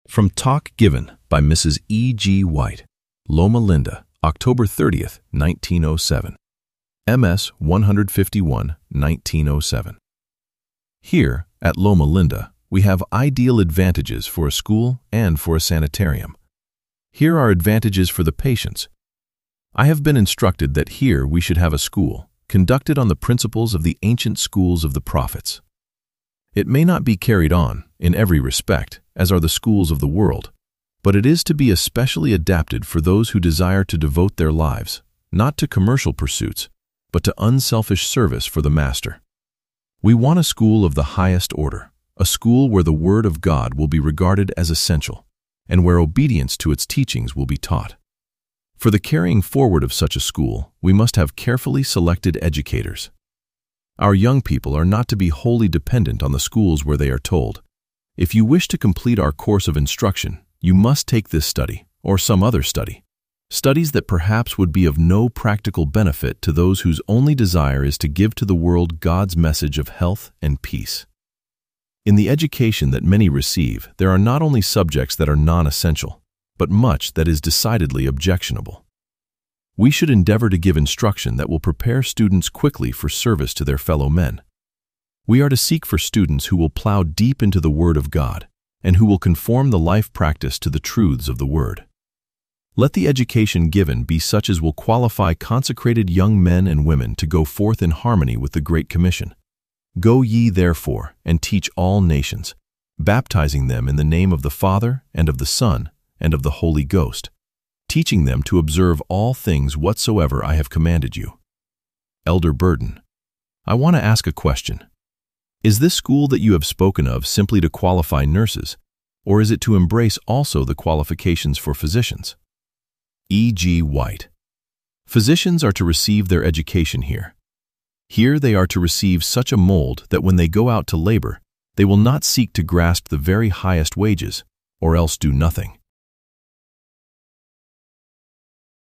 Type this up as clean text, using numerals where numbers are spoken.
From talk given by Mrs. E. G. White, Loma Linda, October 30th, 1907. MS 151, 1907. Here, at Loma Linda, we have ideal advantages for a school and for a sanitarium. Here are advantages for the patients. I have been instructed that here we should have a school, conducted on the principles of the ancient schools of the prophets. It may not be carried on, in every respect, as are the schools of the world, but it is to be especially adapted for those who desire to devote their lives, not to commercial pursuits, but to unselfish service for the Master. We want a school of the highest order, a school where the Word of God will be regarded as essential, and where obedience to its teachings will be taught. For the carrying forward of such a school, we must have carefully selected educators. Our young people are not to be wholly dependent on the schools where they are told, "If you wish to complete our course of instruction, you must take this study, or some other study." Studies that perhaps would be of no practical benefit to those whose only desire is to give to the world God's message of health and peace. In the education that many receive, there are not only subjects that are non-essential, but much that is decidedly objectionable. We should endeavor to give instruction that will prepare students quickly for service to their fellow men. We are to seek for students who will plow deep into the Word of God and who will conform the life practice to the truths of the Word. Let the education given be such as will qualify consecrated young men and women to go forth in harmony with the Great Commission. Go ye therefore and teach all nations, baptizing them in the name of the Father and of the Son and of the Holy Ghost, teaching them to observe all things whatsoever I have commanded you. Elder Burden, I want to ask a question. Is this school that you have spoken of simply to qualify nurses, or is it to embrace also the qualifications for physicians? E. G. White. Physicians are to receive their education here. Here they are to receive such a mold that when they go out to labor, they will not seek to grasp the very highest wages, or else do nothing.